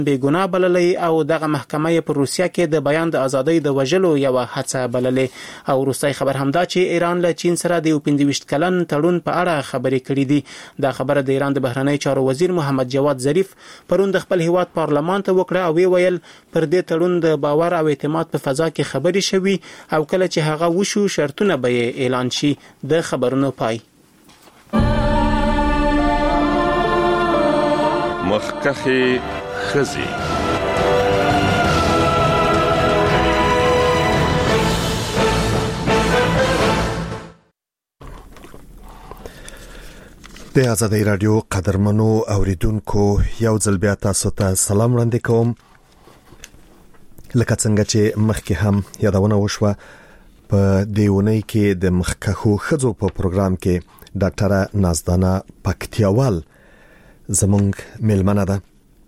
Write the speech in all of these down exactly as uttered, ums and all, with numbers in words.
بې ګناه بللی او دغه محکمه په روسیه کې د بیان د ازادۍ د وژلو یو هڅه بللې. او وروستی خبر همدا چې ایران له چین سره د یو پنځه ویشت کلن تړون په اړه خبرې کړې دي. دا خبره د ایران د بهرنی چارو وزیر محمد جواد ظریف پرون د خپل هیواد پارلمان ته وکړه او ویل پر دې تړون د باور او اعتماد په فضا کې خبرې شوي او کله چې هغه وشو شرطونه به اعلان شي. د خبرونو پای. مخکخي خزي د آزادۍ رادیو قدرمنو اوریدونکو یو ځل بیا تاسو ته سلام وړاندې کوم. لکه څنګه چې مخکې هم یادونه وشوه په دیونی کې د مخکخو خزو په پروګرام کې ډاکټره نازدانه پکتیاوال زمونږ میلمنه ده.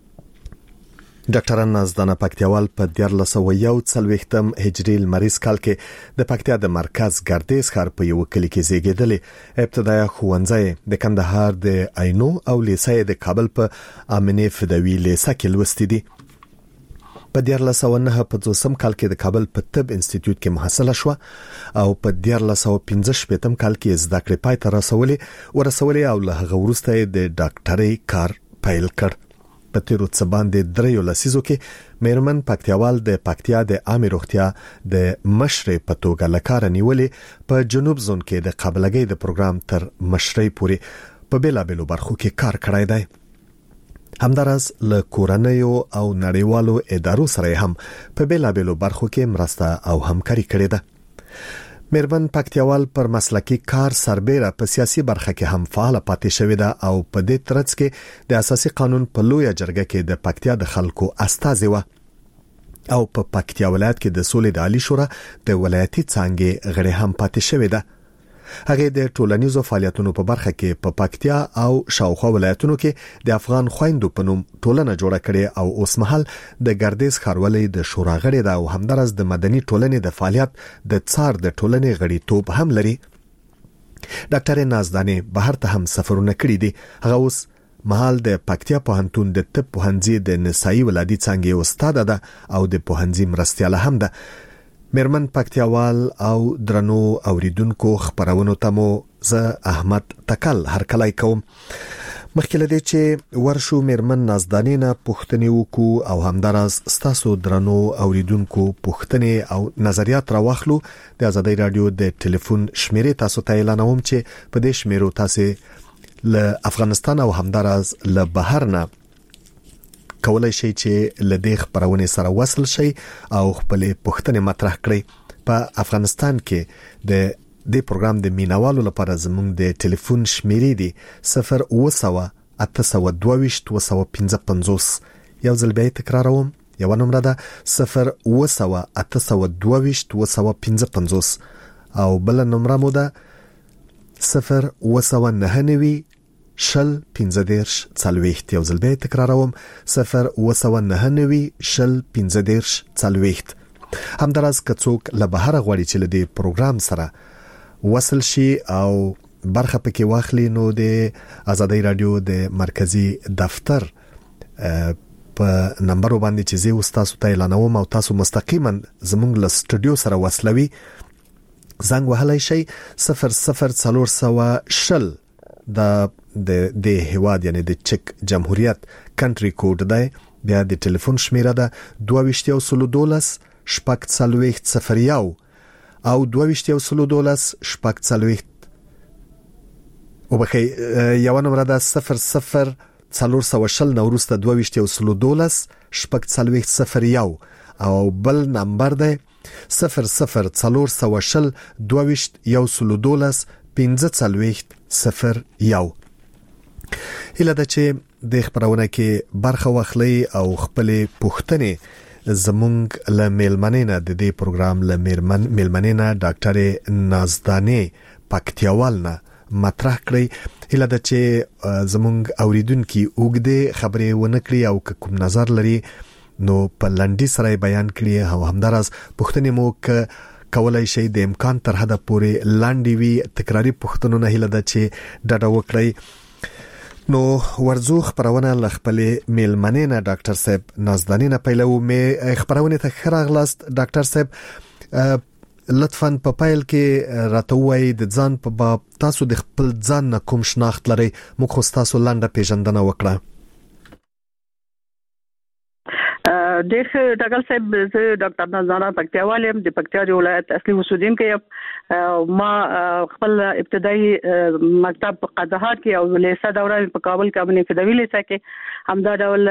ډاکټره نازدانه پکتیاوال په دیارلس سوه یو څلوېښتم هجري لمریز کال کې د پکتیا د مرکز ګردیز ښار په یو کلي کې زیږېدلې. ابتدایي ښوونځی د کندهار د عینو او لیسه د کابل په امنه فدوی لیسه کې لوستې دي. په دیارلس سوه نهه پنځوسم کال کې د کابل په طب انسټیټیوټ کې محصله شوه او په دیارلس سوه پنځه شپېتم کال کې زده کړې پای ته رسولې ورسولې او له هغه وروسته د ډاکټرۍ کار پیل کړ. په تیرو څه باندې دریو لسیزو کې میرمن پکتیاوال د پکتیا د عامه روغتیا د مشرې په توګه لکاره نیولې په جنوب زون کې د قابلګۍ د پروګرام تر مشرۍ پورې په بیلابېلو برخو کې کار کړی دی. همدارس له کورنیو او نړیوالو ادارو سره هم په بیلابېلو برخو کې مرسته او همکاري کړې ده. میرمن پکتیاوال پر مسلکی کار سربېره په سیاسي برخه کې هم فعال پاتې شوې ده او په دې ترڅ کې د اساسي قانون په لویه جرګه کې د پکتیا د خلکو استازي و او په پکتیا ولایت کې د سولې د عالی شورا د ولایتي څانګې غړي هم پاتې شوې ده. هغه د ټولنیزو فعالیتونو په برخه کې په پکتیا او شاوخوا ولایتونو کې د افغان خويندو په نوم ټولنه جوړه کړې او اوس مهال د ګردیز ښاروالۍ د شورا غړي ده او همدارس د مدني ټولنې د فعالیت د څار د ټولنې غړي توپ هم لري. ډاکټر نازدانه بهر ته هم سفرونه کړی دي. هغه اوس مهال د پکتیا پوهنتون د طب پوهنځي د نسایي ولادي څانګې استاد ده او د پوهنځي مرستیاله هم ده. میرمن پکتیاوال او درنو اوریدونکو خبرونو ته مو زه احمد تکل هرکلی کوم. مخکې لدې چې ورشو میرمن نازدانې نه پوښتنې وکړو او همدارس ستاسو درنو اوریدونکو پوښتنې او نظریات راوخلو. د آزادۍ رادیو د ټلیفون شمیرې تاسو ته اعلانوم چې په دې شمیرو تاسو له افغانستان او همدارس له بهر نه کولای شي چې لدې خبرونه سره وصل شي او خپل پوښتنې مطرح کړئ. په افغانستان کې د دې پروګرام د مینوالو لپاره زموږ د ټلیفون شمیرې دي صفر اوه سوه اته سوه دوه ویشت اوه سوه پنځه پنځوس. یو ځل بیا تکراروم. یو نمبر ده صفر اوه سوه اته سوه دوه ویشت اوه سوه پنځه پنځوس او بل نمبر مو ده صفر اوه سوه نهه نوي شل پنځه دیرش څلوېښت. یو ځل بیا تکراروم صفر اوه سوه نهه نوي شل پنځه دیرش څلوېښت. همدارس که څوک له بهر غواړي چې له دې پروګرام سره وصل شي او برخه پکې واخلي نو د آزادۍ رادیو د مرکزی دفتر په نمبر باندې چې زه تاسو ته اعلانوم او تاسو مستقیما زموږ له سټوډیو سره وصلوي زنګ وهلای شي صفر صفر څلور سوه شل د د د هواد یعنی د چک جمهوریت کنټری کوډ دی. بیا د ټلیفون شمیره ده دوه ویشت یو سلو دولس شپږ څلوېښت صفر یو او دوه ویشت یو سلو دولس شپږ څلوېښت او بخې یو نمبر ده صفر صفر څلور سوه شل نو وروسته دوه ویشت یو سلو دولس شپږ څلوېښت صفر یو او بل نمبر ده صفر صفر څلور سوه شل دوه ویشت یو سلو دولس پنځه څلوېښت صفر یو. هله ده چې د خبرونه کې برخه واخلي او خپل پوښتنې زمونږ له میلمنې نه د دې پروګرام له میلمنې نه ډاکټر نازدانه پکتیاوال نه مطرح کړی. هله ده چې زمونږ اوریدونکو اوګده خبرې ونکړي او کوم نظر لري نو په لنډي سره بیان کړي او همدارس پوښتنې مو ک کولای شي د امکان تر حد پورې لاندې وی تکراری پوښتنونه هله ده چې ډډه وکړي. نو ورزو خبرونه لخپلې میلمنې نه ډاکټر صاحب نازداني نه پیلو مې خبرونه ته خراغلاست ډاکټر صاحب لطفاً په پایل کې راته وایي د ځان په باب تاسو د خپل ځان نه کوم شناخت لرئ موږ خو تاسو لنډه پیژندنه وکړه. دغه ډاکټر صاحب زه ډاکټر نازدانه پکتیاوال یم د پکتیا ولایت اصلي اوسیدونکی یم. ما خپل ابتدایي مکتب په قندهار کې او لیسه دوره په کابل کې باندې فدوی لیسه کې همدا ډول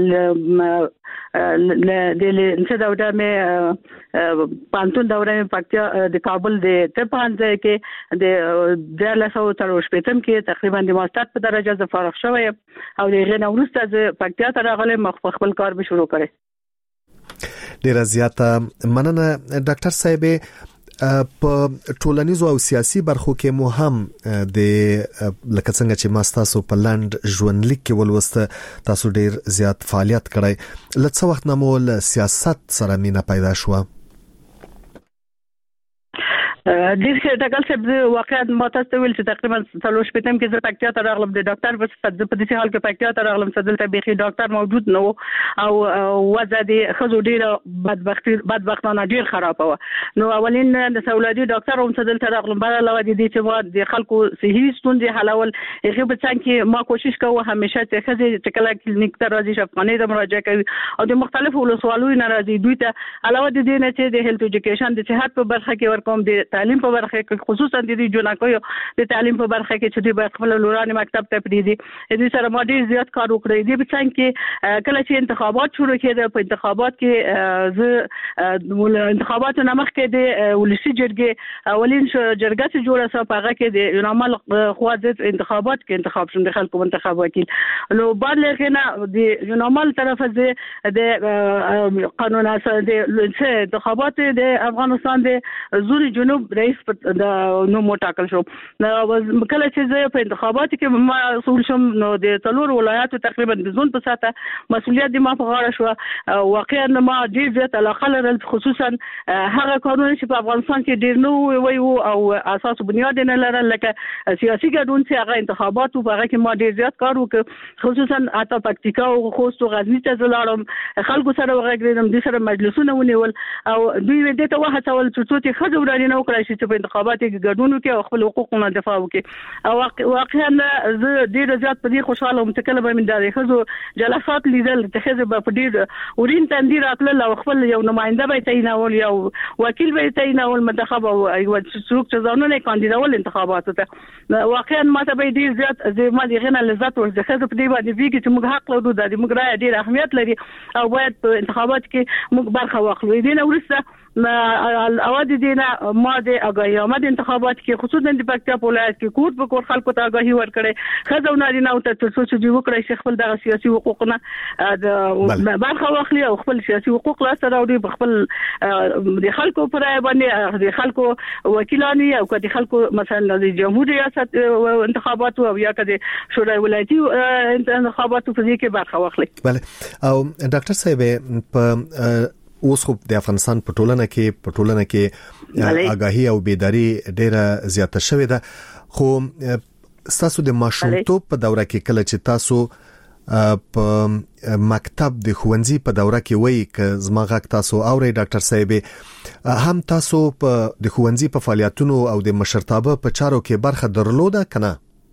د لیسه دوره مې پانتون دوره مې پکتیا د کابل د تپانځه کې د دلاسو تر شپږم کې تقریبا د ماستر په درجه ز فارغ شوم او دغه نو وروسته ز پکتیا ته راغلم مخ خپل کار به شروع کړم. ډیره زیاته مننه ډاکټر صاحب. په ټولنیزو او سیاسي برخو کې مو هم د لکه څنګه چې ما تاسو په لاند ژوندلیک کې ولوسته تاسو ډیر زیات فعالیت کړی لڅ وخت نه مول سیاست سره مینه پیدا شو. د ډاکټر صاحب واقعیت ما تاسو ویل چې تقریبا څلور شپږم کې زه پکتیا ته راغلم د ډاکټر په صفت په دې حال کې پکتیا ته راغلم چې دلته بيخي ډاکټر موجود نه او وضع د خزو ډیره بدبختی بدبختانه ډیر خراب و. نو اولین د سولادي ډاکټر هم چې دلته راغلم بل علاوه د دې چې د خلکو صحي ستونزې حلول هغه په څنګه کې ما کوشش کوم همیشه چې خزي چې کله کلینیک ته راځي شفقانه د مراجعه کوي او د مختلفو ولسوالۍ نه راځي دوی ته علاوه د دې نه چې د هیلث ایجوکیشن د صحت په برخه کې ورکوم د تعلیم په برخه کې خصوصا د دې جنکو د تعلیم په برخه کې چې د خپل لورانه مکتب ته پریدي دې سره ما ډیر زیات کار وکړی دی. په څنګه کې کله چې انتخابات شروع کېده په انتخابات کې زه انتخابات نه مخکې د ولسی جرګې اولین جرګه چې جوړه شو په هغه کې د یونامل خوازت انتخابات کې انتخاب شوم د خلکو منتخب وکیل. نو بعد لکه د یونامل طرف د قانون اساس د انتخابات د افغانستان د زوري جنوب رئیس د نو موټاکل شو. نو کله چې زه په انتخاباتو کې مسؤل شوم نو د څلور ولایاتو تقریبا د زون په ساته مسؤلیت د ما په غاړه شو. واقعا ما ډیر زیات علاقه لرل خصوصا هغه کارونه چې په افغانستان کې ډیر نو وی او اساس بنیاد نه لرل لکه سیاسي ګډون چې هغه انتخاباتو په هغه کې ما ډیر زیات کار وکړ خصوصا اته پکتیکا او خوست او غزنی ته زلاړم خلکو سره وغږیدم د سره مجلسونه ونیول او دوی دې ته وهڅول چې څوک خځو ورانه نه وکړي چې په انتخاباتو کې ګډون وکړي او خپل حقوقونه دفاع وکړي. او واقعا زه ډیر زیات په دې خوشاله وم چې کله به من د خځو جلسات لیدل چې خځه په ډیر ورین تندیر خپل او خپل یو نماینده به تعینول یو وکیل به تعینول منتخب او څوک چې ځانونه کاندیدول انتخاباتو ته واقعا ماته به ډیر زیات زما دغه نه لذت ورته خځه په دې باندې ویږي چې موږ حق لرو د موږ رائے ډیر اهمیت لري او باید په انتخابات کې موږ برخه واخلو. دې نه ورسته اواز دې نه ما د اگاهی آمد انتخابات کې خصوصا د پکتیا ولایت کې کوټ په کوټ خلکو ته اگاهی ورکړي خزو نارینه او ته څه چې وکړي چې خپل د سیاسي حقوقونه د برخه واخلي او خپل سیاسي حقوق لاسته راوړي په خپل د خلکو پر باندې د خلکو وکیلانی او د خلکو مثلا د جمهوریت ریاست انتخابات او یا کده شورای ولایتي انتخابات په دې کې برخه واخلي. بله او ډاکټر صاحب په اوس خو د افغانستان په ټولنه کې په ټولنه کې آگاهی او بیداری ډیره زیاته شوې ده خو تاسو د ماشومتوب په دوره کې کله چې تاسو په مکتب د ښوونځي په دوره کې وایي ک زما غږ تاسو اوري ډاکټر صاحب هم تاسو په د ښوونځي په فعالیتونو او د مشرتابه په چارو کې برخه درلوده کنه؟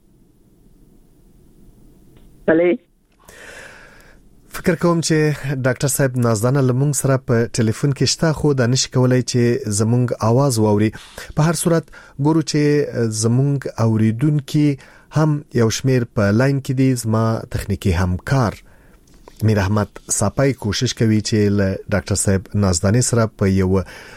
بله فکر کوم چې ډاکټر صاحب نازدانه لمونږ سره په ټلیفون کې شته خو د نش کولای چې زمونږ आवाज واوري. په هر صورت ګورو چې زمونږ اوریدونکو هم یو شمیر په لاین کې دي. زما تخنیکی همکار میر احمد صاحب کوشش کوي چې له ډاکټر صاحب نازدانه سره په یو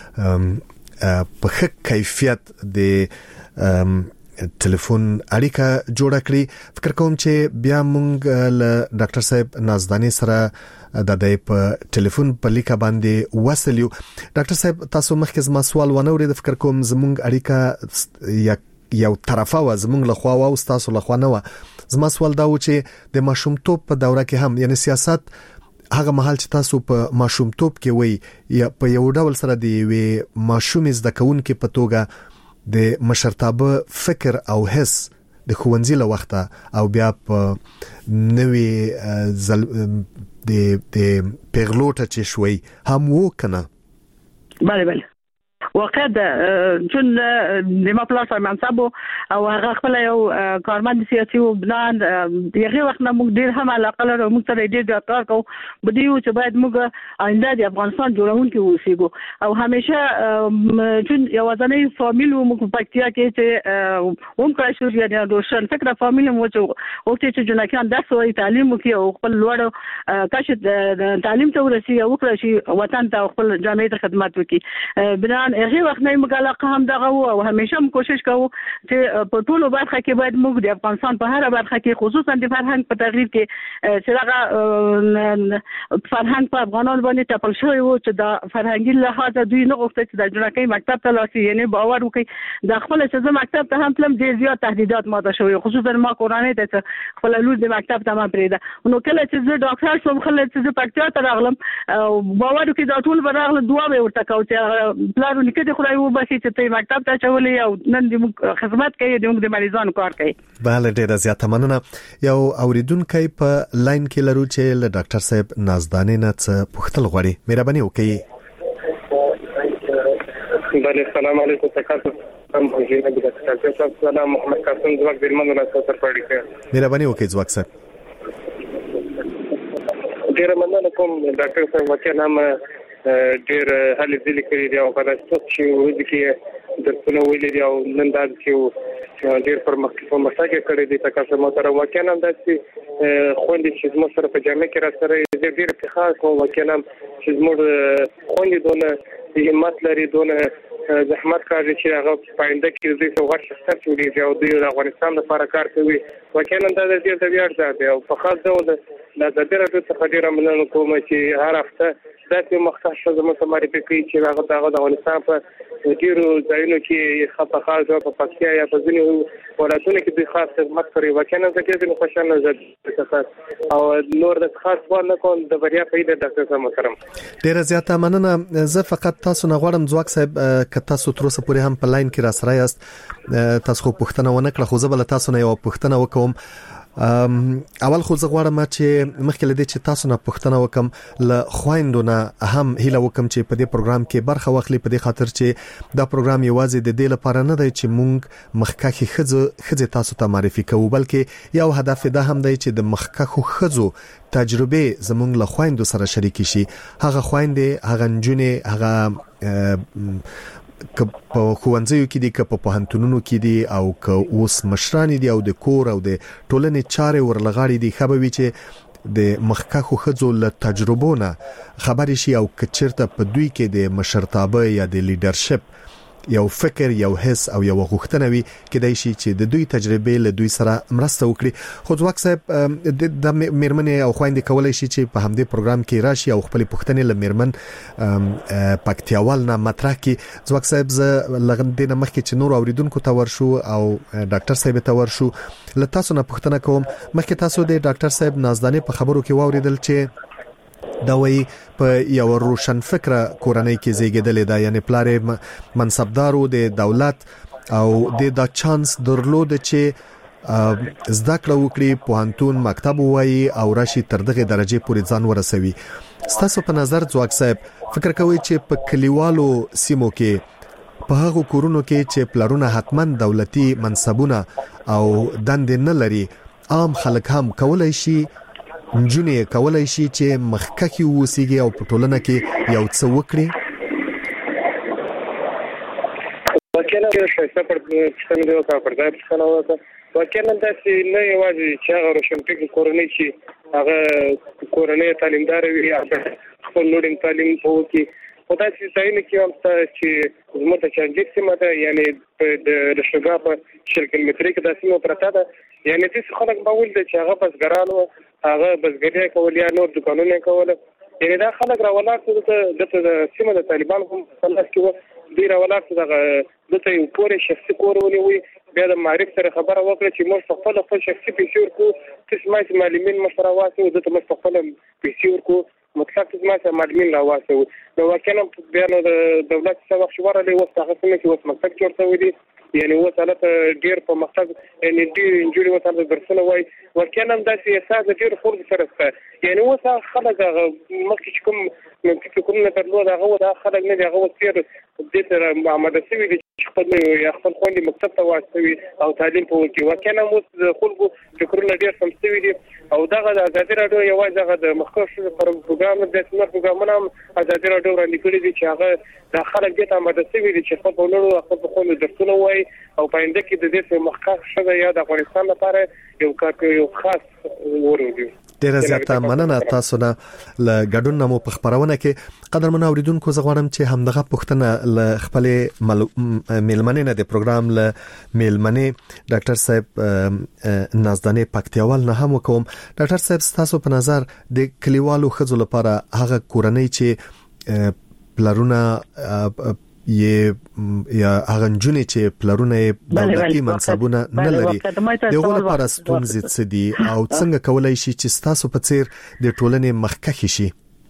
په ښه کیفیت د ټلیفون اړیکه جوړه کړی. فکر کوم چې بیا مونږ له ډاکټر صاحب نازداني سره د دې په ټلیفون په لیکه باندې وصلیو. ډاکټر صاحب تاسو مخکې زما سوال ونه اورید. فکر کوم زمونږ اړیکه یو طرفه و زمونږ له خوا او تاسو له خوا نه و. زما سوال دا و چې د ماشومتوب په دوره کې هم یعنی سیاست هغه محل چې تاسو په ماشومتوب کې وای یا په یو ډول سره دی وی ماشوم زده کوونکې په توګه د مشرتابه فکر او حس د ښوونځي له وخته او بیا په نوې زل د د پیغلوټه چې شوي هم وو کنه. بله بله واقع ده چون د ما پلار سره منصب او هغه خپل یو کارمند سیاسي و بلان دغه وخت نه موږ ډیر هم علاقه لرو، موږ سره ډیر کار کوو بدیو چې باید موږ آینده د افغانستان جوړونکي اوسېږو او همیشه چون یو ځانې فامیل موږ په پکتیا کې چې هم کار شو یا د روشن فکر فامیل مو چې او چې جنکان د سوې تعلیم کوي او خپل لوړ کاش تعلیم ته ورسي او کړی شي وطن ته خپل جامعه ته خدمت وکړي. بنان هغه وخت نه موږ علاقه هم دغه او همیشه هم کوشش کوو چې په ټولو برخه کې باید موږ د افغانستان په هر برخه کې خصوصا د فرهنګ په تغییر کې چې دغه فرهنګ په افغانانو باندې ټاپل شوی وو چې د فرهنګي لحاظ دوی نه غوښتل چې د جنکۍ مکتب ته لاړ شي، یعنی باور وکړي د خپل چې مکتب ته هم تلم ډېر زیات تهدیدات ماته شوی، خصوصا ما کورانه ته خپل لور د مکتب ته ما پرېده نو کله چې زه ډاکټر شوم خلک چې زه پکتیا ته راغلم باور وکړي دا ټول براغله دعا به ورته کوي چې پلان نکته خدای و باسي چې ته مکتب ته چولې او نن دې خدمت کوي د موږ د مریضانو کار کوي. بله ډیره زیاته مننه. یو اوریدونکو په لاین کې لرو چې له ډاکټر صاحب نازدانې نه څه پوښتل غواړي، مهرباني وکړئ. بله السلام علیکم تاسو هم موجوده د ډاکټر صاحب سلام محمد قاسم زواک درمن له سره پړی کړ. مهرباني وکړئ زواک صاحب. ډیره مننه کوم ډاکټر صاحب وکړه نام ډیر هلي ځلې کړی دی او په داسې چې ورځ کې درسونه ویلي دي او نن دا چې ډیر پرمختګ پرمختګ کړی دی تاسو مو سره واقعا هم داسې خوندې چې زموږ سره په جامعه کې را سره ډیر افتخار کوم واقعا هم چې زموږ خوندې دونه همت لري دونه زحمت کوي چې هغه پاینده کې د سوغات شخصیت جوړیږي او د افغانستان لپاره کار کوي. واقعا هم دا د دې د ویاړ دی او په خاص ډول د د ډیرو څخه ډیره مننه کوم چې هر هفته دا چې مختص شو زموږ سماري په کې چې هغه دغه د افغانستان په ډیرو ځایونو کې خپه خاص او په پکتیا یا په ځینو ولایتونو کې د خاص خدمت کوي. واقعا زه کې د خوشاله زړه او نور د خاص باندې کوم د بریا په دې ډاکټر صاحب محترم ډیره زیاته مننه. زه فقط تاسو نه غواړم ځواک صاحب ک تاسو تر اوسه پورې هم په لاین کې را سره یاست، تاسو خو پوښتنه ونه کړه خو زه بل تاسو نه یو پوښتنه وکوم. اول خو زه غواړم چې مخکې لدې چې تاسو نه پوښتنه وکم له خويندونه هم هیله وکم چې په دې پروګرام کې برخه واخلي، په دې خاطر چې دا پروګرام یوازې د دې لپاره نه دی چې مونږ مخکخي خزه خزه تاسو ته معرفي کوو، بلکې یو هدف دا هم دی چې د مخکخو خزو تجربه زمونږ له خويندو سره شریک شي. هغه خويندې هغه نجونې هغه که په ښوونځیو کې دي که په پوهنتونونو کې دي او که اوس مشران دي او د کور او د ټولنې چارې ورلغاړي دي خبري چې د مخکخو خزو له تجربونه خبري شي او که چیرته په دوی کې د مشرتابه یا د لیدرشپ یو فکر یو حس او یو غوښتنه وي کېدای شي چې د دوی تجربه له دوی سره مرسته وکړي. خو ځواک صاحب د میرمنې او خويندې کولای شي چې په همدې پروګرام کې راشي او خپل پوښتنې له میرمن پکتیاوال نه مطرح کړي. ځواک صاحب زه لغندې نه مخکې چې نور اوریدونکو ته ورشو او ډاکټر صاحب ته ورشو له تاسو نه پوښتنه کوم. مخکې تاسو د ډاکټر صاحب نازدانې په خبرو کې واوریدل چې دا وی په یو روشن فکر کورنۍ کې زیږیدل دا یعنی پلار منصبدارو د دولت او د دا چانس درلود چې زده کړه وکړي پوهنتون مکتب وایي او راشي تر دغه درجه پورې ځان ورسوي. ستاسو په نظر ځواک صاحب فکر کوي چې په کلیوالو سیمو کې په هغه کورونو کې چې پلارونه حتمن دولتي منصبونه او دندې نه لري عام خلک هم کولای شي نجونې کولای شي چې مخکخي وسیږي او په ټولنه کې یو څه وکړي؟ واقعا چې شایسته پر څنګه یو کار پر ځای څنګه وکړه واقعا دا چې نه یوازې چې هغه روشنفکر کورنۍ چې هغه کورنۍ تعلیمدار وي خپل نورم تعلیم وکړي او دا چې ځایونه کې هم چې زموږ ته چانجیک سیمه ده یعنی د شګا په شل کیلومتري کې د سیمه پرته ده یعنی چې خلک باول دي چې هغه بسګرانو هغه بسګري کول یا نور دکانونه کول یعنی دا خلک راولات د سیمه د طالبان هم خلاص کې ډیر راولات دغه دته یو پورې شخصي کور ونیوي بیا د معرف سره خبره وکړه چې موږ خپل خپل شخصي پیسې ورکو تسمه معلمین مشوره واسو دته موږ خپل پیسې ورکو مطلق تسمه معلمین لا واسو نو واقعا بیا نو د دولت څخه شواره له وسه هغه څه چې وس مکتب جوړ شوی دی یعنی وسالت ډیر په مقصد یعنی ډیر انجوري وسالت درسونه وای ورکنه داسې احساس ډیر خور سره سره یعنی وسه خلک مخکې کوم چې کوم نه ترلو دا هغه دا خلک نه هغه وسیر د دې محمد سوي د خپل خپل خوندې مکتب ته واستوي او تعلیم په وکي ورکنه مو خلکو فکرونه ډیر سم سوي دي او دغه د ازادي رادیو یوازې هغه د مخکښ پر پروګرام د سمر پروګرامونه هم ازادي رادیو وړاندې کړی دي چې هغه د خلک د آماده سوي دي چې خپل ولرو خپل خوندې درسونه وای او په انده کې د دې مخکښ شوه یا د افغانستان لپاره یو کار یو خاص ورودي ډیره زیاته مننه تاسو نه ل ګډون نمو په خبرونه کې قدرمن اوریدونکو زه غواړم چې همدغه پښتنه ل خپل میلمنې نه د پروګرام ل میلمنې ډاکټر صاحب نازدانه پکتیاوال نه هم کوم ډاکټر صاحب تاسو په نظر د کلیوالو خزو لپاره هغه کورنۍ چې پلرونه یې یا هغه جنې چې پلرونه دولتي منصبونه نه لري دغه لپاره ستونزې څه دي او څنګه کولای شي چې تاسو په څیر د ټولنې مخکښ شي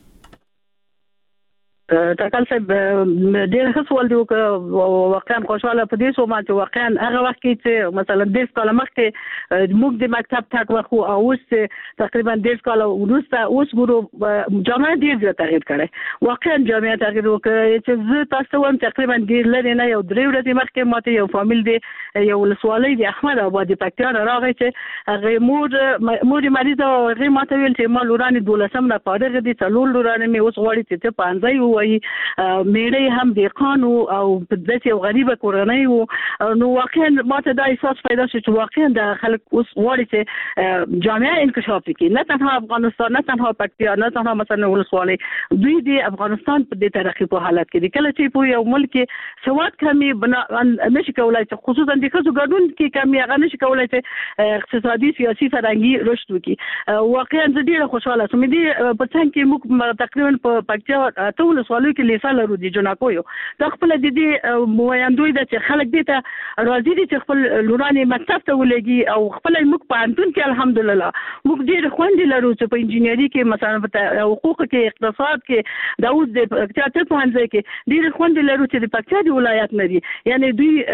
ټاکل صاحب ډېر ښه سوال دی او واقعا خوشاله په دې سو ما چې واقعا هغه وخت کې چې مثلا د سکول مخکې موږ د مکتب تک وخو او اوس تقریبا د سکول ورسته اوس ګورو جامعه ډېر زیات تغییر کړي واقعا جامعه تغییر وکړي چې زه تاسو هم تقریبا ډېر لري نه یو درې ورځې مخکې ماته یو فامیل دی یو ولسوالۍ دی احمد آباد پکتیا راغی چې هغه مور مور مریض او هغه ماته ویل چې ما لورانې دولسم نه پاره دي څلور لورانې مې اوس غواړي چې په انځي وي میړې هم د قانو او په داسې یو غریبه کورنۍ وو نو واقعا ماته دا احساس پیدا شو چې واقعا د خلک اوس غواړي چې جامعه انکشاف وکړي نه تنها افغانستان نه تنها پکتیا نه تنها مثلا ولسوالۍ دوی د افغانستان په دې ترقی په حالت کې دي کله چې په یو ملک سواد کمی بنا نشي کولای چې خصوصا د خزو ګډون کې کمی هغه نشي کولای چې اقتصادي سیاسي فرهنګي رشد وکړي واقعا زه ډیره خوشاله سوم دي په څنګه کې موږ تقریبا په پکتیا ټول ولسوالۍ کې لیسا لرو دي جناکو یو د خپل د دې مویندوی د چې خلک دي ته راځي دي چې خپل لورانې مکتب ته ولګي او خپل موږ په انتون کې الحمدلله موږ ډېر خوندې لرو چې په انجینری کې مثلا په حقوق کې اقتصاد کې د اوس د پکتیا ته پوهنځي کې ډېر خوندې لرو چې د پکتیا د ولایت نه دي یعنی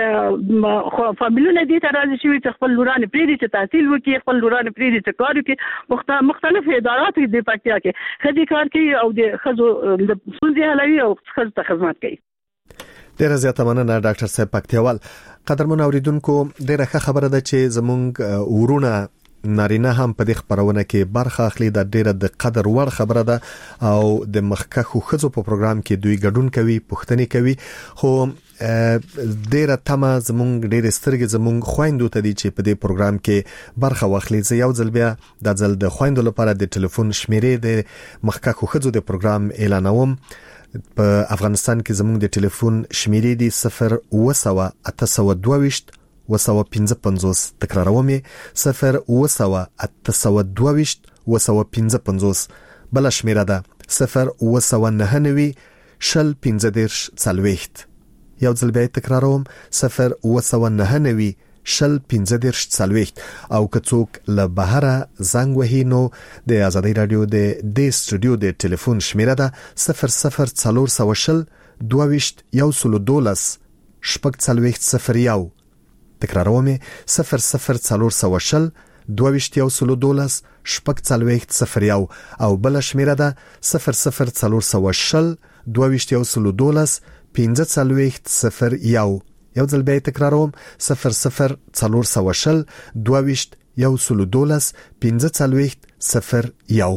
دوی فامیلونه دي ته راځي چې خپل لورانې پرې دي چې تحصیل وکړي خپل لورانې پرې دي چې کار وکړي مختلف ادارات د پکتیا کې خدي کار کوي او د خزو د سولځي هلوي او خزو خدمت کوي ډیره زیاته مننه ډاکټر صاحب پکتیاوال قدرمن اوریدونکو ډیره ښه خبره ده چې زمونږ ورونه نارینه هم په دې خبرونه کې برخه اخلي د ډیره د قدر وړ خبره ده او د مخکښو خزو په پروګرام کې دوی ګډون کوي پښتني کوي خو ډیره تمه زمونږ ډیره سترګې زمونږ خويندو ته دي چې په دې پروګرام کې برخه واخلي زه یو ځل بیا د ځل د خويندو لپاره د ټلیفون شمیرې د مخکښو خزو د پروګرام اعلانوم په افغانستان کې زموږ د ټلیفون شمیرې دي صفر وسوه اته دوه وسوه پنځه پنځوس تکراروم صفر وسوه اته دوه وسوه پنځه پنځوس بل شمیره ده صفر وسوه نه نوي شل پنځه دیرش څلوېښت یو ځل بیا تکراروم صفر وسوه نه نوي شل پنځه دیرش څلوېښت او که څوک له بهره زنګ وهي نو د ازادي رادیو د دې سټوډیو د ټلیفون شمیره ده صفر صفر څلور سوه شل دوه یو سلو دولس شپږ څلوېښت صفر یو تکراروم صفر صفر څلور سوه شل دوه یو سلو دولس شپږ څلوېښت صفر یو او بل شمیره ده صفر صفر څلور سوه شل دوه یو سلو دولس پنځه څلوېښت صفر یو یو ځل بیا تکراروم صفر صفر څلور سوه شل دوه یو سلو دولس پنځه څلوېښت صفر یو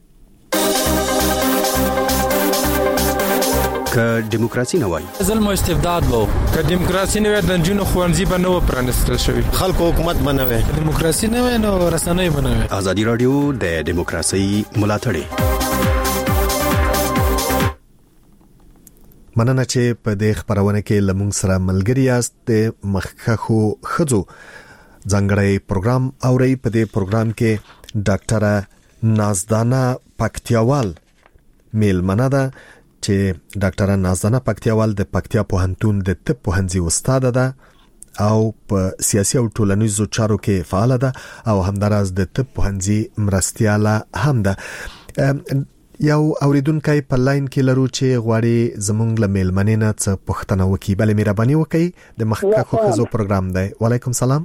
که دیموکراسي نه وای ظلم او استبداد وو که دیموکراسي نه وای د جنونو خوانزي به نه و پرانستل شوی خلکو حکومت بنوي دیموکراسي نه وای نو رسنۍ بنوي ازادي رادیو د دیموکراسي ملاتړي مننه چې په دې خبرونه کې لمونږ سره ملګری یاست د مخکښو خزو ځانګړی پروګرام اوري په دې پروګرام کې ډاکټر نازدانه پکتیاوال میلمنه ده چې ډاکټر نازدانه پکتیاوال د پکتیا پوهنتون د طب پوهنځي استاد ده او په سیاسي او ټولنیزو چارو کې فعال ده او همداراز د طب پوهنځي مرستياله هم ده یو اوریدونکو په لاین کې لرو چې غواړي زمونږ له میلمنې نه څه پوښتنه وکړي. بلې مهرباني وکړئ د مخکښو ښځو پروګرام دی. وعلیکم سلام.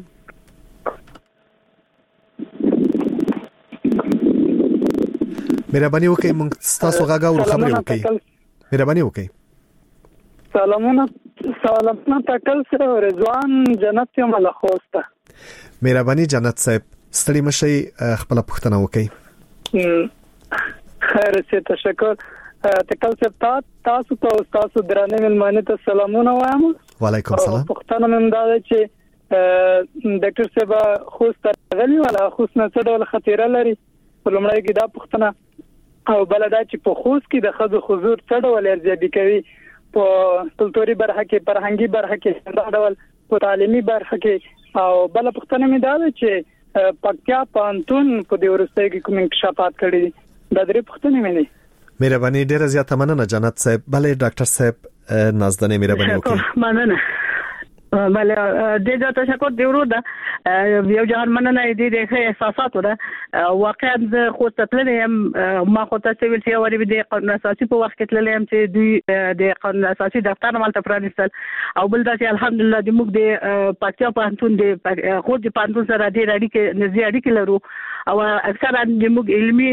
مهرباني وکړئ موږ تاسو غاګه او خبرې وکړئ. مهرباني وکړئ. سلامونه سلامونه تکل سره رضوان جنت یم له خوسته. مهرباني جنت صاحب ستړي مشي خپل پوښتنه وکړئ. خیر سي تشکر. تکل سره تاسو ته تاسو درانه ملمانه ته سلامونه وایم. وعلیکم سلام. پښتنه مم دا چې ډاکټر صاحب خوسته غلي ولا خوسنه څه ډول خطر لري. په لومړی کې دا پښتنه او بل دا چې په خوست کې د خزو حضور څه ډول ارزیابي کوي په کلتوري برخه کې فرهنګي برخه کې دا ډول په تعلیمي برخه کې او بل پښتنه مې دا چې پکتیا پانتون په دې ورسته کې کوم انکشافات کړي دا درې پښتنه مې نه. مهرباني ډیره زیاته مننه جنت صاحب. بلې ډاکټر صاحب نازدنه مهرباني وکړئ. مننه. بله د دې تشکر دی ورو ده یو جهان مننه دې د احساسات ده واقعا د خو تطلیم ما خو تاسو ویل چې اوري د قانون اساسي په وخت کې تللم چې دوی د قانون اساسي دفتر مالته پرانیستل او بل دا چې الحمدلله د موږ د پکتیا پانتون د خو د پانتون سره د اړیکې نږدې اړیکې لرو او اکثرا د موږ علمي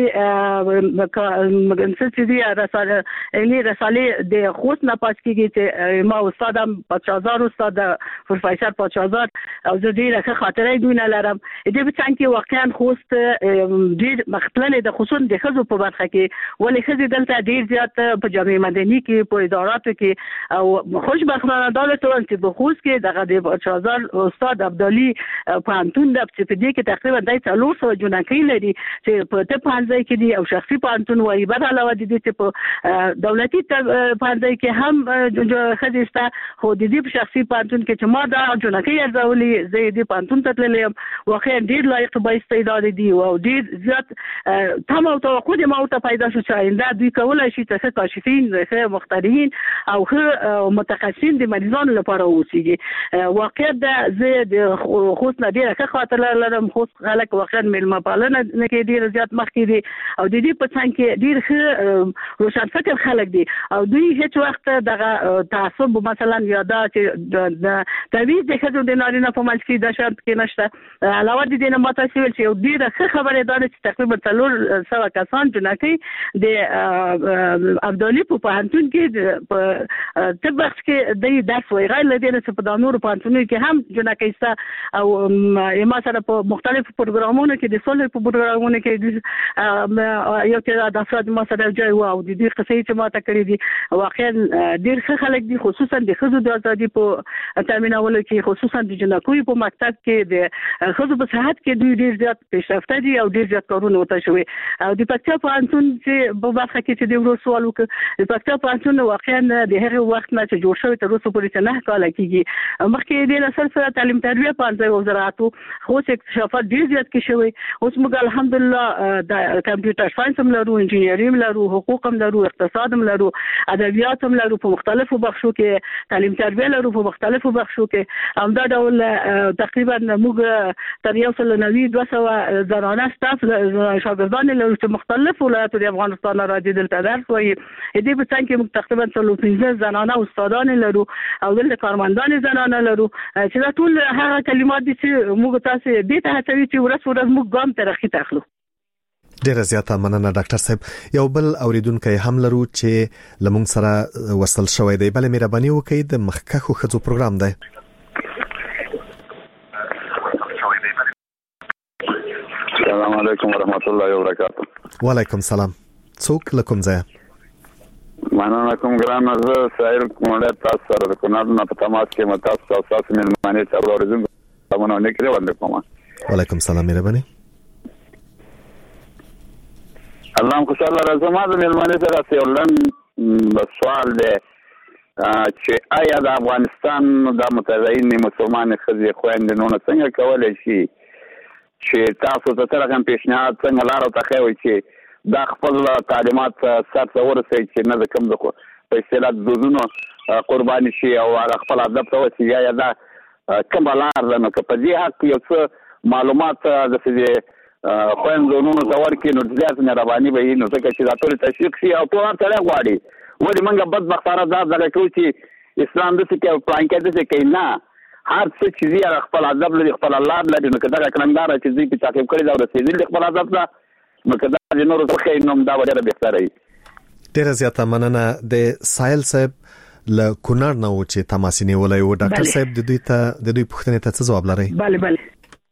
مګنسل چې رساله علمي رساله د خوست نه پات کیږي چې ما استادم پچازار استاد پروفیسور پچازار او زه ډیره ښه خاطرې دوی نه لرم. دې په څنګه کې واقعا خوست ډیر مختلف د خصوص د خزو په برخه کې ولې خزې دلته ډیر زیات په جامعه مدني کې په اداراتو کې او خوشبختانه دولت چې په خوست کې دغه د پچازار استاد عبدالي پانتون د په دې کې تقریبا د څلور سوه جنہ کې لري چې په ته پانځای کې دي او شخصي پانتون وایي بل علاوه دي چې په دولتي پانځای کې هم خديسته خو د دې په شخصي پانتون کې چې ما دا جنہ کې ارزولې زه دې پانتون ته تللم واقعا ډیر لایق به استعداد دي او ډیر زیات تم او توقع دې ما ته پیدا شو چې دا دوی کولای شي چې کاشفین ښه مخترعين او ښه متخصصین د مریضانو لپاره اوسېږي. واقعا د زه د خوست نه ډیره ښه خاطر لرم. خوست خلک واقعا ملما پالنه نه کې ډیر زیات مخکې دي او د دې په څنګ کې ډیر ښه روشن فکر خلک دي او دوی هیڅ وخت دغه تعصب مثلا یاده چې د تعویض د خزو د نارینه په منځ کې د شرط کې نشته. علاوه د دې نه ماته سویل چې یو ډیر ښه خبره ده چې تقریبا څلور سوه کسان جنکې د عبدالي په پانتون کې په طب بخش کې د درس وایي غیر لدې نه په د نورو پانتونونو کې هم جنکې سته او ما سره په مختلفو پروګرامونو کې د سولې په پروګرامونو کې یو چې د افراد ما سره جای و او د دې قصې چې ما ته کړې دي واقعا ډیر ښه خلک دي خصوصا د خزو د ازادي په تامینولو کې خصوصا د جنکوي په مکتب کې د خزو په صحت کې دوی ډیر زیات پیشرفته دي او ډیر زیات کارونه وته شوي او د پکتیا پانتون چې په برخه کې چې د ورو سوال وکړ د پکتیا پانتون واقعا د هغه وخت نه چې جوړ شوی تر اوسه پورې نه کال کېږي مخکې د نسل سره تعلیم تربیه پانځه وزارتو خو اکتشافات ډیر زیات کې شوی اوس موږ الحمدلله د کمپیوټر ساينس هم لرو انجینری هم لرو حقوق هم لرو اقتصاد هم لرو ادبیات هم لرو په مختلفو بخشو کې تعلیم تربیه لرو په مختلفو بخشو کې همدا ډول تقریبا موږ تر یو سل نوي دوه سوه زنانه سټاف شاګردان لرو چې مختلف ولایتو د افغانستان راځي دلته درس وایي. دې په څنګه کې موږ تقریبا څلور پنځه زنانه استادان لرو او دلته کارمندان زنانه لرو چې دا ټول هغه کلمات دي چې موږ تاسو دې ته هڅوي چې ورځ ورځ موږ ګام ترقی تاخلو. ډیره زیاته مننه ډاکټر صاحب. یو بل اوریدونکو هم لرو چې لمونږ سره وصل شوی دی. بل مهرباني وکړئ د مخکښو خزو پروګرام دی. السلام علیکم ورحمت الله وبرکاته. وعلیکم سلام. څوک لکم ځای؟ مننه کوم ګران زه سایل کومه تاسو سره د کونړ نه په تماس کې متاسف او تاسو ملمانه ته ورزم تاسو نه کړی وند کوم. وعلیکم سلام مهرباني. الله خوشاله راځم د ملمانه سره سیولن سوال دی چې آیا د افغانستان د متدین مسلمان خزي خويندې نو څنګه کولای شي چې تاسو ته تر کوم پیشنهاد څنګه لار او تخوي چې دا خپل تعلیمات سره ورسې چې نه د کوم د په اصطلاح دوزونو قرباني شي او خپل ادب ته وسی یا دا کوم لار نه په دې حق یو څه معلومات د خويندونو ته ورکړي نو زیات مهرباني به وي نو ځکه چې دا ټول تشویق شي او ټول سره غواړي ولې موږ بدبختانه دا دغه کوو چې اسلام داسې کوي پلان کې داسې کوي نه هر څه چې زی خپل ادب لري خپل الله لري نو کدا کلندار چې زی په تعقیب کړی دا رسیدل خپل ادب ته نو کدا د نور څخه نوم دا ډیره بهتره وي. ډیره زیاته مننه د سایل صاحب له کونړ نه و چې تماس نیولای و ډاکټر صاحب د دوی ته د دوی پوښتنې ته څه جواب لري؟ bale bale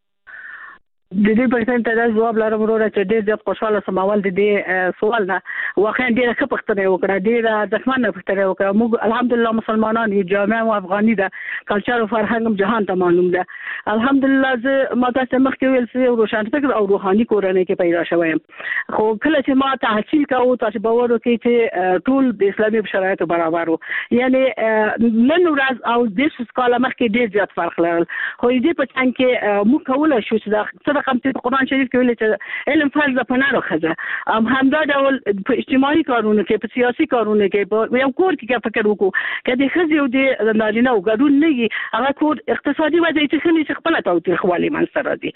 د دې پرسنټ ته جواب لرم وروره چې ډېر زیات خوشاله سم اول د دې سوال نه واقعا ډېر ښه پوښتنه وکړه ډېر ځکمنه پوښتنه وکړه موږ الحمدلله مسلمانان یو جامع او افغاني ده کلچر او فرهنګ جهان ته معلوم ده الحمدلله زه ما تاسو مخکې ویل چې روشن فکر او روحاني کورنۍ کې پیدا شوم خو کله چې ما تحصیل کاوه تاسو باور وکړئ چې ټول د اسلامي شرایطو برابر وو یعنی نن ورځ او د سکاله مخکې ډېر زیات فرق لرل خو دې په څنګه کې موږ کولای شو چې رقم په قرآن شریف کې ویل چې علم فرض په نارو خزه ام همدا ډول په اجتماعي کارونو کې په سیاسي کارونو کې په یو کور کې فکر وکړو کله خزه او د نارینه او ګډون نه هغه کور اقتصادي وضعیت چې خپل توتیر خوالي من سره دي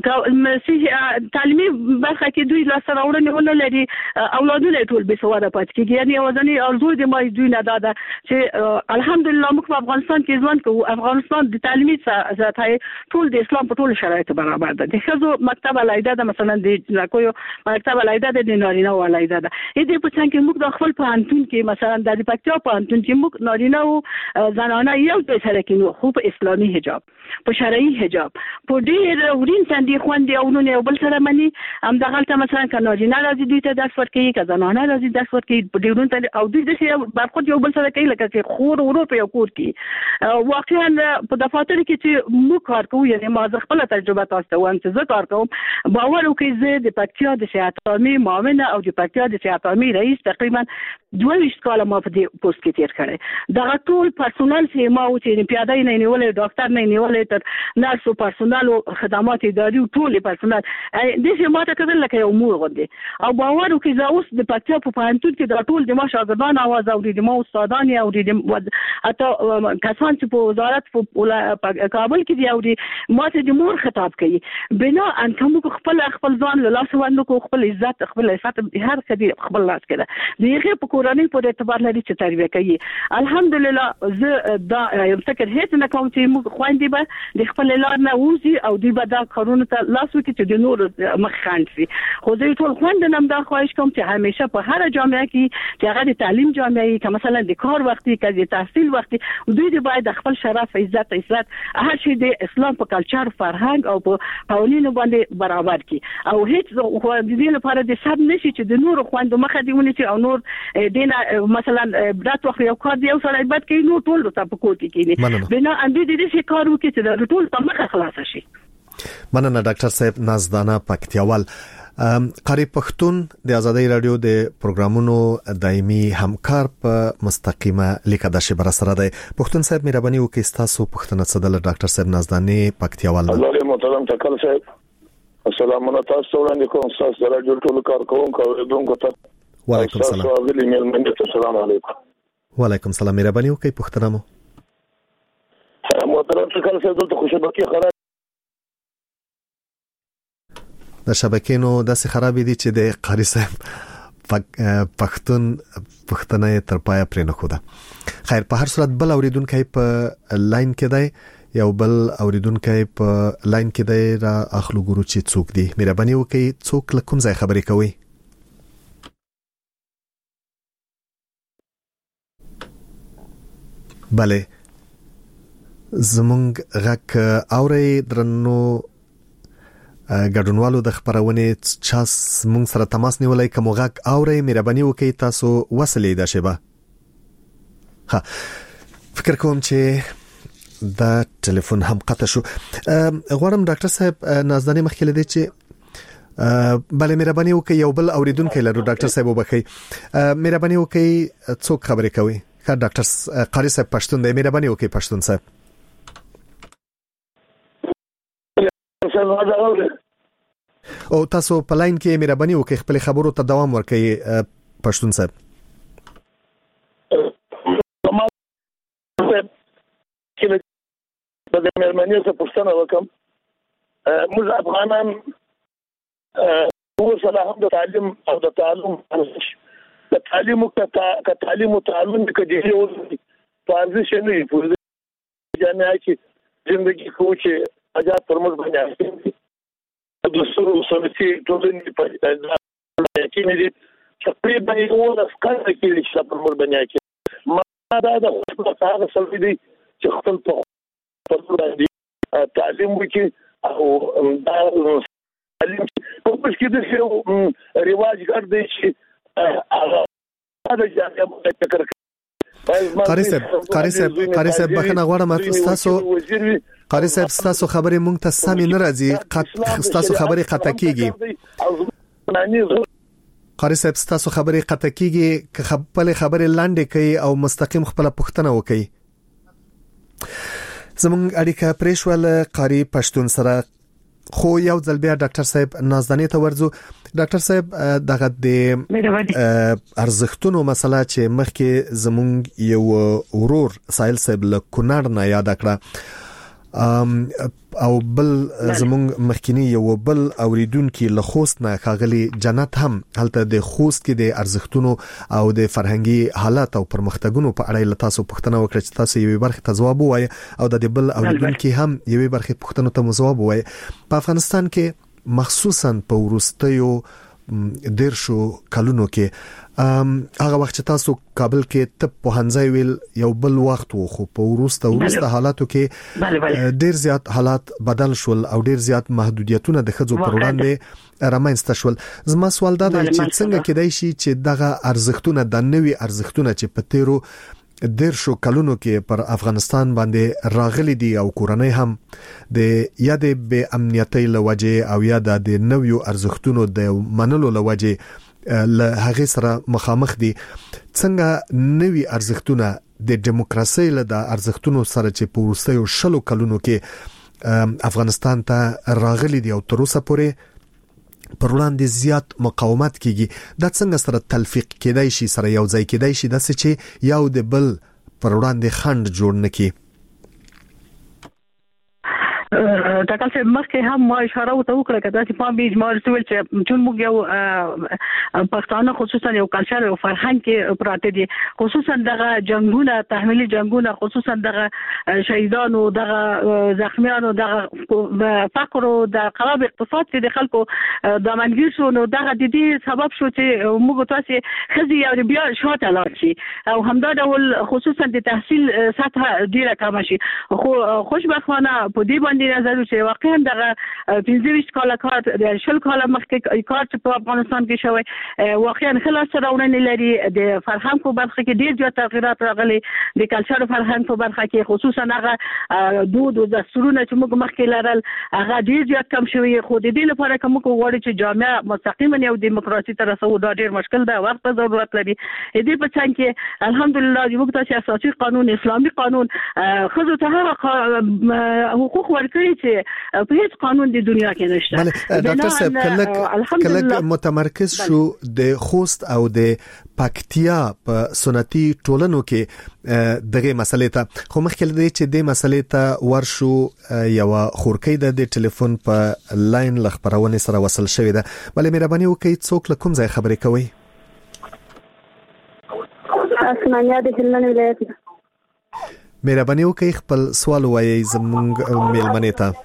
تعلیمي برخه کې دوی لا سره وړاندې ونه لري اولادونه ټول به سواده پات کېږي یعنی وزني ارزو دي ما دوی نه داده چې الحمدلله موږ په افغانستان کې ژوند کوو افغانستان د تعلیمي ذاتای ټول د اسلام په ټول شرایطو برابر ده د خزو مکتب علایده ده مثلا د جنکو مکتب علایده ده د نارینه علایده ده دې په څنګه موږ د خپل پانتون کې مثلا د پکتیا پانتون کې موږ نارینه او زنانه یو ځای سره کې خو په اسلامي حجاب په شرعي حجاب په ډېر ورین تندې خوندې او نو بل سره مني هم دغلته مثلا ک نارینه راځي دوی ته درس ورکوي ک زنانه راځي درس ورکوي په ډېرون ته او دوی د برخود یو بل سره کوي لکه چې خور ورو په یو کور کې واقعا په دفاتر کې چې موږ کار کوو یعنی ما خپل تجربه تاسو ته وایم چې زه کار کوم باور وکړئ زه د پکتیا د سیاحتامي معاونه او د پکتیا د سیاحتامي رئیس تقریبا دوه ویشت کاله ما په دې پوسټ کې تیر کړی دغه ټول پرسونل چې ما او چې پیاده نه نیولې ډاکټر نه نیولې تر نرس او پرسونل او خدمات اداري ټول پرسونل د دې ما ته کړل لکه یو مور غوندې او باور وکړئ زه اوس د پکتیا په پانتون کې د ټول د ما شاګردان आवाज اوري د ما استادان او د اته کسان چې په وزارت په کابل کې دی او د ما ته د مور خطاب کوي بنا ان کوم خپل خپل ځان له لاس باندې کو خپل عزت خپل عزت هر څه خپل لاس کړه دغه په کورنۍ په اعتبار لري چې تربیه کوي الحمدلله زه دا یو فکر هیڅ نه کوم چې موږ خويندې به د خپل لار نه وځي او دوی به دا کارونه ته لاس وکړي چې د نور مخ خاند شي خو زه ټول خويندې نم دا خواهش کوم چې همیشه په هر جامعه کې چې هغه د تعلیم جامعه کې مثلا د کار وختي کې د تحصیل وختي دوی د باید خپل شرف عزت عزت هر شي د اسلام په کلچر فرهنګ او په قوانینو باندې برابر کی او هیڅ خو د دې لپاره د سب نشي چې د نور خويندو مخه دیونه چې او نور دینه مثلا برات وخت یو کار دی او سره عبادت کوي نو ټول ته په کوټ کې کینی بنا ان دې دې شي کار وکړي چې د ټول ته مخه خلاص شي. مننه ډاکټر صاحب نازدانه پکتیاوال قاری پښتون د ازادي رادیو د پروګرامونو دایمي همکار په مستقیمه لیکه د شبر سره دی پښتون صاحب مهرباني وکړئ تاسو پښتنه څه د ډاکټر صاحب نازدانه پکتیاوال الله محترم تکل صاحب السلام علیکم تاسو وړاندې کوم تاسو د رادیو ټول کارکونکو اوریدونکو ته وعلیکم السلام السلام علیکم وعلیکم السلام مهرباني وکړئ پښتنه مو محترم تکل صاحب دلته خوشبختی خراب د شبکې نو داسې خراب دي چې د قاری صاحب پښتون پښتنه تر پای پرې نه خوده خیر په هر صورت بل اوریدونکو په لاین کې دی یو بل اوریدونکو په لاین کې دی را اخلو ګورو چې څوک دی مهرباني وکړئ څوک لکم ځای خبرې کوي بله زمونږ غک اوري درنو ګډونوالو د خبرونه چاس مونږ سره تماس نیولای کوم غک اوري مهرباني وکړئ تاسو وصلې ده شبا ها فکر کوم چې دا ټلیفون هم قطع شو غواړم ډاکټر صاحب نازدانه مخکې لدی چې بله مهرباني وکړئ یو بل اوریدونکو لرو ډاکټر صاحب وبخئ مهرباني وکړئ څوک خبرې کوي ښه ډاکټر قاری صاحب پښتون دی مهرباني وکړئ پښتون صاحب او تاسو په لاین کې مهرباني وکړئ خپل خبرو ته دوام ورکړئ پښتون صاحب د مېرمنې څخه پوښتنه وکم موږ افغانان هو صلاح د تعلیم او د تعلم د تعلیم او د تعلیم او تعلم کې د یو ارزش نه دی جامعه کې ژوندۍ کوچه آزاد پرموز باندې د سرو سنتي ټولنې په کې نه دي تقریبا یو د ښکار کې چې پرموز باندې ما دا د خپل هغه سلبي دي چې خپل په باندې تعلیم وکړي او دا تعلیم په پښ کې د یو رواج ګرځي چې هغه د جامعه فکر قاری صاحب قاری صاحب قاری صاحب بخنه غواړم تاسو قاری صاحب تاسو خبرې مونږ ته سمې نه راځي تاسو خبرې قطع کیږي قاری صاحب تاسو خبرې قطع کیږي که خپل خبرې لاندې کوي او مستقیم خپل پوښتنه وکړي زمونږ اړیکه پریشول قاری پښتون سره خو یو ځل بیا ډاکټر صاحب نازدانې ته ورځو ډاکټر صاحب دغه د ارزښتونو مسله چې مخکې زمونږ یو ورور سایل صاحب له کونړ نه یاد کړه او بل زمونږ مخکینی یو بل اوریدونکو له خوست نه خاغلی جنت هم هلته د خوست کې د ارزښتونو او د فرهنګي حالت او پرمختګونو په اړه له تاسو پوښتنه وکړه چې تاسو یوې برخه ته جواب وایي او د بل اوریدونکو هم یوې برخه پوښتنه ته جواب وایي په افغانستان کې مخصوصا په ورستیو دیرشو کلونو کې هغه وخت چې تاسو کابل کې طب پوهنځی ویل یو بل وخت وو خو په ورسته ورسته حالاتو کې ډیر زیات حالات بدل شول او ډیر زیات محدودیتونه د خځو پر وړاندې رامنځته شول زما سوال دا دی چې څنګه کېدای شي چې دغه ارزښتونه د نوي ارزښتونه چې په تیرو دیر شو کلونو کې پر افغانستان باندې راغلي دي او کورنۍ هم د یاد به امنیتي لوجه او یاد د نویو ارزښتونو د منلو لوجه له هغه سره مخامخ دي څنګه نوی ارزښتونه د دیموکراسي له د ارزښتونو سره چې په ورستیو شلو کلونو کې افغانستان ته راغلي دي او تر اوسه پورې پر وړاندې زیات مقاومت کیږي دا څنګه سره تلفیق کېدای شي سره یو ځای کېدای شي د څه چې یو د بل پر وړاندې خند جوړ نکي ټاکل څه مخکې هم ما اشاره وکړه کدا چې په بیج ما ورسول چې چون موږ یو پښتانه خصوصا یو کلچر او فرهنګ کې پراته دي خصوصا دغه جنگونه تحمیلي جنگونه خصوصا دغه شهیدانو دغه زخمیانو دغه فقر او د خراب اقتصاد کې د خلکو د منګیر شو نو دغه د دې سبب شو چې موږ تاسو خزي یو بیا شاته لاړ شي او همدا ډول خصوصا د تحصیل سطح ډیره کم شي خو خوشبختانه په دې باندې نظر چې واقعا دغه پنځه ویشت کاله کار د شل کاله مخکې کار چې په افغانستان کې شوی واقعا خلاص راوړنې لري د فرهنګ په برخه کې ډیر زیات تغیرات راغلي د کلچر فرهنګ په برخه کې خصوصا هغه دود او دستورونه چې موږ مخکې لرل هغه ډیر زیات کم شوی خو د دې لپاره کوم کوړي چې جامعه مستقیما یو دیموکراسي تر رسو دا ډیر مشکل ده وخت ضرورت لري دې په څنګه کې الحمدلله موږ تاسو اساسي قانون اسلامي قانون خزو ته حقوق ورکړي چې په هیڅ قانون د دنیا کې نشته بله ډاکټر صاحب کله کله متمرکز شو د خوست او د پکتیا په سنتي ټولنو کې دغه مسلې ته خو مخکې لري چې د مسلې ته ورشو یو خورکې د ټلیفون په لاین لخبرونه سره وصل شوې ده بلې مهرباني وکړئ څوک له کوم ځای خبرې کوي اسمانیا د هلمند ولایت مهرباني وکړئ خپل سوال وایي زموږ میلمنې ته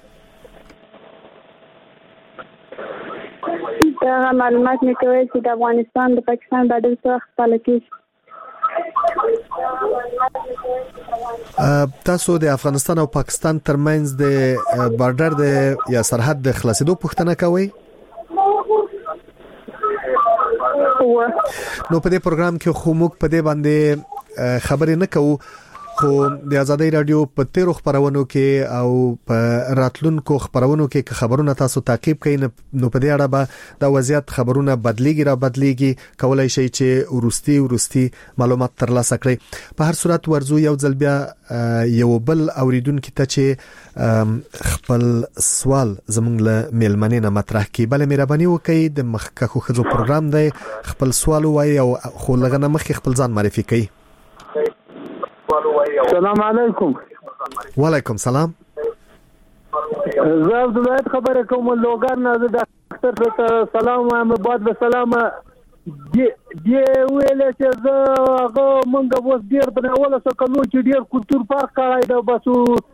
دا معلومات مې کوي چې د افغانستان د پاکستان بادل څخه خپل کیږي تاسو د افغانستان او پاکستان ترمنځ د بارډر د یا سرحد د خلاصېدو پوښتنه کوي نو په دې پروګرام کې خو موږ په دې باندې خبرې نه کوو خو د ازادي رادیو په تیرو خبرونو کې او په راتلونکو خبرونو کې خبرونه تاسو تعقیب کړئ نو په دې اړه به د وضعیت خبرونه بدلیږي را بدلیږي کولای شي چې ورستي ورستي معلومات ترلاسه کړئ په هر صورت ورزو یو ځل بیا یو بل اوریدونکو ته چې خپل سوال زموږ له میلمنې نه مطرح کړي بل مهرباني وکړئ د مخکخو خزو پروګرام دی خپل سوال وایي او خو لغه مخکې خپل ځان معرفي کړئ السلام علیکم وعلیکم سلام زه عبدالله خبره کوم لوګر نه د ډاکټر ته سلام وایم بعد به سلام دی دی ویل چې زه هغه مونږ اوس ډیر د اوله سکلو چې ډیر کلتور پارک کړای دا بس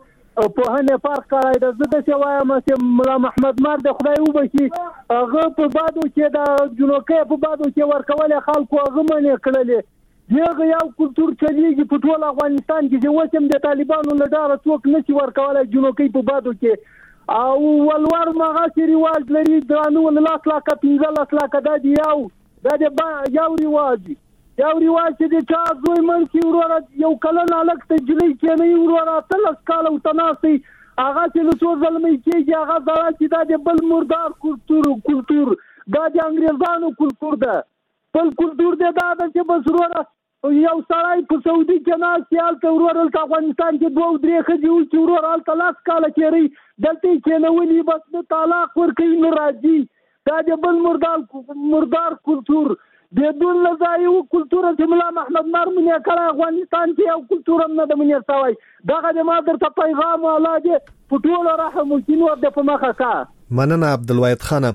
په هنه پارک کړای دا زه د وایم چې مولا محمد مار د خدای وبشي هغه په بادو چې دا جنوکې په بادو کې ورکول خلکو هغه منې کړلې دغه یو کلتور چلیږي په ټول افغانستان کې چې وسم د طالبانو لدار څوک نشي ورکول جنوکې په بادو کې او ولور مغه چې رواج لري درانو لاس لا کپینځه لاس لا کدا دی یو دا د یو رواج یو رواج چې د چا زوی مرکی ورور یو کله نالک ته جلی کې نه ورور تل سکاله او تناسي هغه چې له څو ظلمي کېږي هغه ځای چې دا د بل مردار کلتور کلتور دا د انګريزانو کلتور ده بل کلتور ده دا چې بس ورور یو سړی په سعودي کې نه سیال ته ورور ته افغانستان کې دوه درې خځې او چې ورور ال تلاس کاله کېري دلته کې نه ونی بس د طلاق ورکوي نه راځي دا د بل مردار مردار کلتور د دون لزایو کلتور چې مولا محمد مار منې کړه افغانستان کې یو کلتور هم نه د منې سوی دغه د ما درته پیغام الله دې په ټول رحم وکړي او د په مخه کا مننه عبدالواحد خان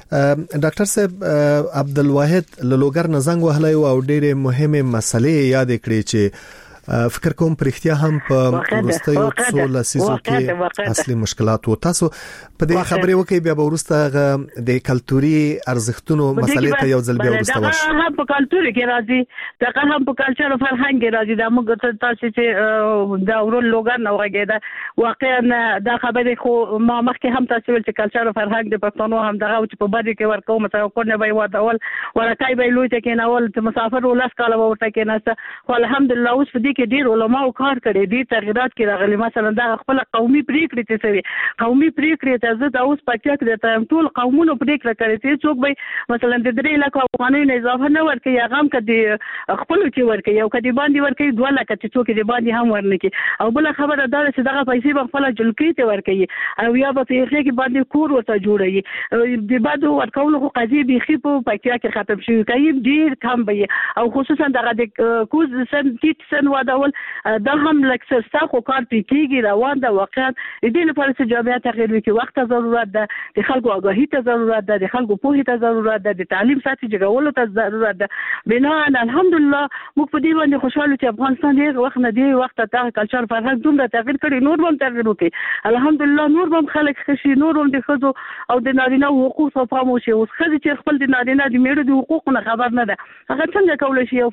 ډاکټر صاحب عبدالواحد لوګر نزنګ وهلای او ډېرې مهمه مسلې یاد کړې چې فکر کوم پرختیا هم په ورستیو څو لسیزو کې اصلي مشکلات و تاسو په دې خبرې وکي بیا ورسته د کلتوري ارزښتونو مسلې ته یو ځل بیا ورسته ورشي دا په کلتوري کې راځي دا هم په کلچر او فرهنګ کې راځي دا موږ تاسو چې دا ورول لوګر نه وغږیدا واقعا دا خبرې خو ما مخکې هم تاسو ول چې کلچر او فرهنګ د پښتنو هم دغه چې په باندې کې ورکو مثلا کو نه وي ودول ورکای به لوي ته کې نه ول چې مسافر ولاس کاله ورته کې نه الحمدلله اوس په کې ډیر علماء کار کړي دي تغیرات کې راغلي مثلا دا خپل قومي پریکړې ته سوي قومي پریکړې ته زه دا اوس پاتیا کې د ټول قومونو پریکړه کوي چې څوک به مثلا د درې لک افغانۍ نه اضافه نه ورکړي یا غم کړي خپل کې ورکړي او کدي باندې ورکړي دوه لک چې څوک دې باندې هم ورنکي او بل خبره دا چې دغه پیسې په خپل جلکې ته ورکړي او یا په پیسې کې باندې کور ورته جوړي د بادو ورکول خو قضیه بيخي په پاتیا کې ختم شي کوي ډیر کم به او خصوصا دغه د کوز سن ټیټ سن ودول دا هم لکه ستاسو کار پیږي روان ده واقعا د دې لپاره چې جامعه تغیر وکړي وخت ضرورت ده د خلکو آگاهی ته ضرورت ده د خلکو پوهه ته ضرورت ده د تعلیم ساتي جوړولو ته ضرورت ده بنا الحمدلله موږ په دې باندې خوشاله چې افغانستان ډېر وخت نه دی وخت ته کلچر فرهنګ دومره تغیر کړي نور هم تغیر وکړي الحمدلله نور هم خلک خشي نور هم د خزو او د نارینه حقوق ته پام وشي اوس خزي چې خپل د نارینه د میړو د حقوقو خبر نه ده هغه څنګه کولای شي یو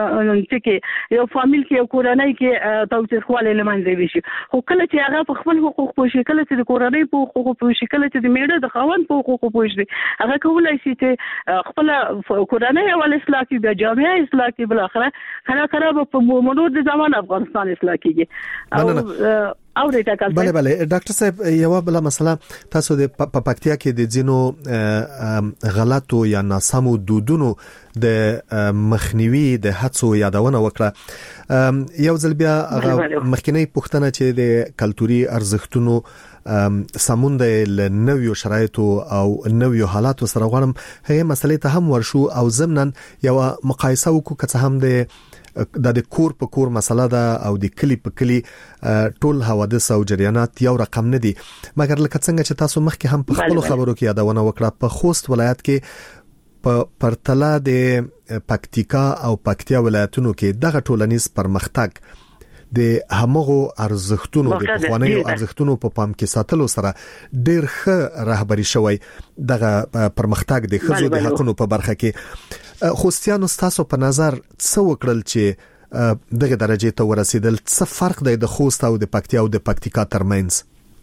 چې یو فامیل کې یو کورنۍ کې توثیقواله لمنځه وشي خو کله چې هغه په خپل حقوق پوښي کله چې د کورنۍ په حقوق پوښي کله چې د میړه د خاوند په حقوق پوښي هغه کولای شي چې خپل کورنۍ او اصلاح کې د جامعه اصلاح کې بل اخره خره خراب په مرور د زمان افغانستان اصلاح کیږي او او د ټاکل بله بله ډاکټر صاحب یو بل مسله تاسو د پکتیا کې د جنو غلطو یا ناسمو دودونو د مخنیوي د هڅو یادونه وکړه یو ځل بیا مخکینی پوښتنه چې د کلتوري ارزښتونو سمون د نویو شرایطو او نویو حالاتو سره غواړم هغه مسلې ته هم ورشو او ضمناً یو مقایسه وکړو که څه هم د د د کور په کور مسله ده او د کلی په کلی ټول حوادث او جریانات یو رقم نه دي مګر لکه څنګه چې تاسو مخکې هم په خپل خبرو کې یادونه وکړه په خوست ولایت کې په پرتله د پکتیکا او پکتیا ولایتونو کې دغه ټولنیز پرمختګ د همغو ارزښتونو د پخوانیو ارزښتونو په پام کې ساتلو سره ډېر ښه رهبری شوی دغه پرمختګ د خزو د حقونو په برخه کې خوستیانو تاسو په نظر څه وکړل چې دغه درجه ته ورسیدل څه فرق دی د خوست او د پکتیا او د پکتیکا ترمنځ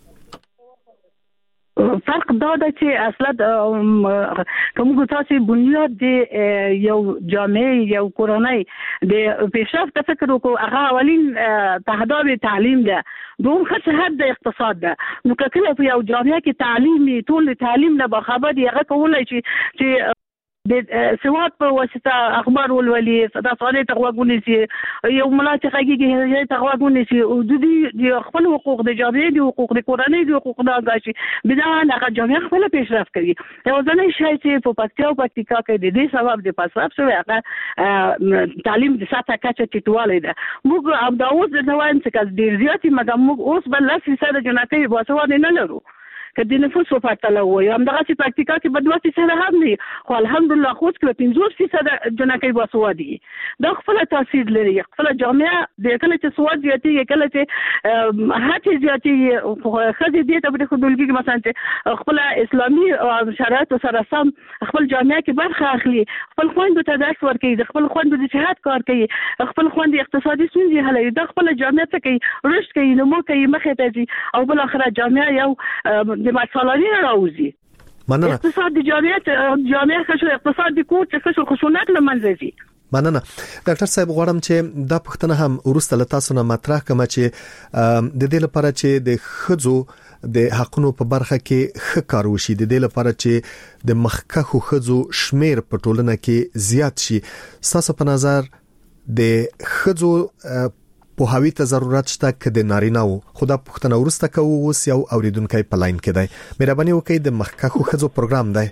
فرق دا ده چې اصلا کوم تاسو بنیاد دی یو جامعه یو کورنۍ د پیشرفت فکر وکړو هغه اولین تهداب تعلیم ده دوم خصه حد د اقتصاد ده نو کله په یو جامعه کې تعلیمي ټول تعلیم نه بخبر یغه کولای شي چې د سواد په واسطه اخبار ولولي صدا صالح تغوغونی سي یو ملاته حقيقي تغوغونی سي او د دې خپل حقوق د جامعې د حقوق د کورنۍ د حقوق د غاشي بدا هغه جامعه خپل پیشرفت کوي یو ځنه شي چې په پکتیا او پکتیکا کې د دې سبب د پاسراب شوی هغه تعلیم د ساته کچه ټیټوالی ده موږ ابداوز د نوایم څخه ډیر زیاتې مګر موږ اوس بل لس فیصد جنکې باسواد نه لرو که د نفوس په پرتله وایي همدغه چې پراکتیکا کې به دوه فیصده هم وي خو الحمدلله خوست کې پنځوس فیصده جنکۍ باسواده دي دا خپل تاثیر لري خپل جامعه د کله چې سواد زیاتېږي کله چې هڅې زیاتېږي ښځې دې ته پرېښودل کېږي مثلا چې خپل اسلامي شرایطو سره سم خپل جامعه کې برخه اخلي خپل خویندو ته درس ورکوي د خپل خویندو د صحت کار کوي خپل خویندې اقتصادي ستونزې حلوي دا خپل جامعه ته کوي رشد کوي نمو کوي مخې ته ځي او بل اخره جامعه یو د مسالاني راوځي مننه اقتصاد د جامعه جامعه خشو اقتصاد د کور چې خشو خشونت لمنځه ځي مننه ډاکټر صاحب غواړم چې دا پښتنه هم ورسته له تاسو نه مطرح کوم چې د دې لپاره چې د خځو د حقونو په برخه کې ښه کار وشي د دې لپاره چې د مخکخو خځو شمیر په ټولنه کې زیات شي تاسو په نظر د خځو په هوی ته ضرورت شته کده نارینه وو خدا پښتنه ورسته کوو اوس یو اوریدونکو په لاین کې دی مهرباني وکړئ د مخکخو خځو پروګرام دی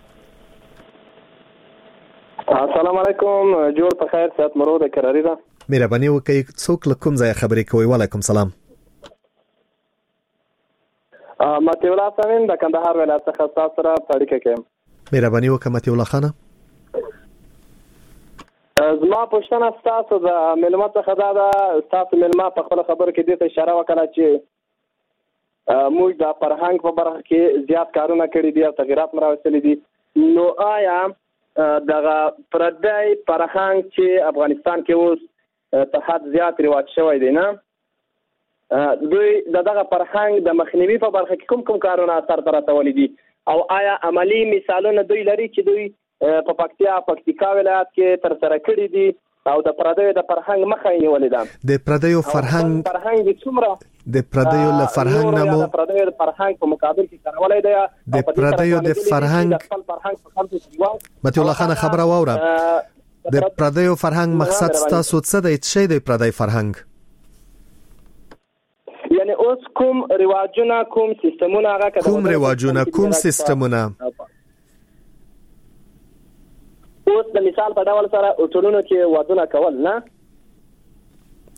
السلام علیکم جوړ په خیر سات مرود کراری ده مهرباني وکړئ څوک لکم ځای خبرې کوي وعلیکم سلام متي الله سامین د کندهار ولایت څخه تاسو سره اړیکه کوم مهرباني وکړئ متي الله خانه زما پښتنه تاسو د ملما څخه دا د تاسو ملما په خپل خبر کې د اشاره وکړه چې موږ د فرهنګ په برخه کې زیات کارونه کړی دي او تغیرات مراوستلي دي نو آیا دغه پردای فرهنګ چې افغانستان کې اوس په حد زیات رواج شوی دی نه دوی دغه فرهنګ د مخنیوي په برخه کې کوم کوم کارونه اثر درته دي او آیا عملی مثالونه دوی لري چې دوی په پکتیا پکتیکا ولایت کې تر سره کړی دي او د پردیو د فرهنګ مخه یې نیولې ده د پردیو فرهنګ فرهنګ د څومره د پردیو له فرهنګ نامو د پردیو د فرهنګ په مقابل کې کارولای دی د پردیو د فرهنګ متي الله خان خبره واوره د پردیو فرهنګ مقصد تاسو څه دی چې د پردی فرهنګ یعنی اوس کوم رواجونه کوم سیستمونه هغه کوم رواجونه کوم سیستمونه اوس د مثال په ډول سره ټولونو کې وادونه کول نه